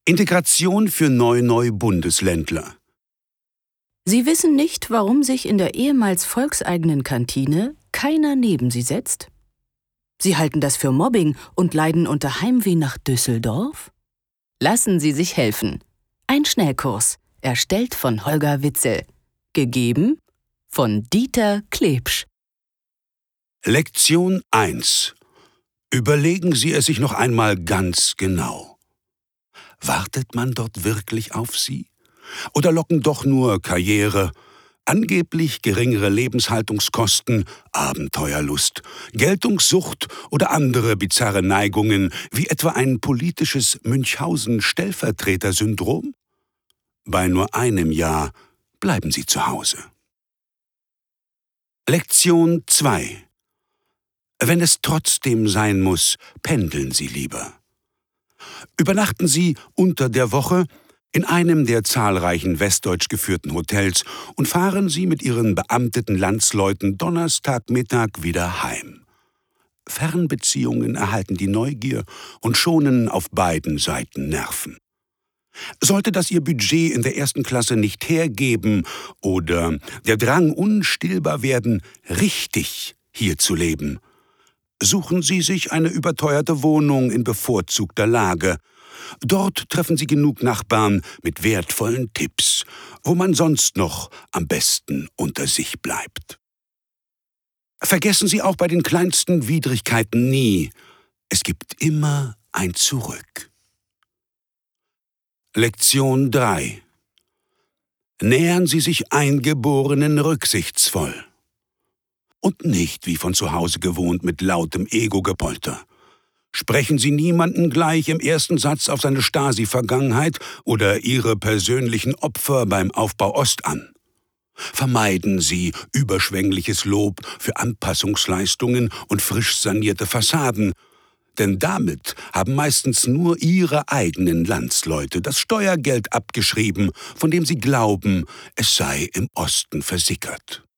Integration für Neu-Neu-Bundesländler. Sie wissen nicht, warum sich in der ehemals volkseigenen Kantine keiner neben Sie setzt? Sie halten das für Mobbing und leiden unter Heimweh nach Düsseldorf? Lassen Sie sich helfen. Ein Schnellkurs, erstellt von Holger Witzel. Gegeben von Dieter Klebsch. Lektion 1. Überlegen Sie es sich noch einmal ganz genau. Wartet man dort wirklich auf Sie? Oder locken doch nur Karriere, angeblich geringere Lebenshaltungskosten, Abenteuerlust, Geltungssucht oder andere bizarre Neigungen, wie etwa ein politisches Münchhausen-Stellvertreter-Syndrom? Bei nur einem Ja bleiben Sie zu Hause. Lektion 2. Wenn es trotzdem sein muss, pendeln Sie lieber. Übernachten Sie unter der Woche in einem der zahlreichen westdeutsch geführten Hotels und fahren Sie mit Ihren beamteten Landsleuten Donnerstagmittag wieder heim. Fernbeziehungen erhalten die Neugier und schonen auf beiden Seiten Nerven. Sollte das Ihr Budget in der ersten Klasse nicht hergeben oder der Drang unstillbar werden, richtig hier zu leben, suchen Sie sich eine überteuerte Wohnung in bevorzugter Lage. Dort treffen Sie genug Nachbarn mit wertvollen Tipps, wo man sonst noch am besten unter sich bleibt. Vergessen Sie auch bei den kleinsten Widrigkeiten nie, es gibt immer ein Zurück. Lektion 3. Nähern Sie sich Eingeborenen rücksichtsvoll. Und nicht wie von zu Hause gewohnt mit lautem Ego-Gepolter. Sprechen Sie niemanden gleich im ersten Satz auf seine Stasi-Vergangenheit oder Ihre persönlichen Opfer beim Aufbau Ost an. Vermeiden Sie überschwängliches Lob für Anpassungsleistungen und frisch sanierte Fassaden, denn damit haben meistens nur Ihre eigenen Landsleute das Steuergeld abgeschrieben, von dem Sie glauben, es sei im Osten versickert.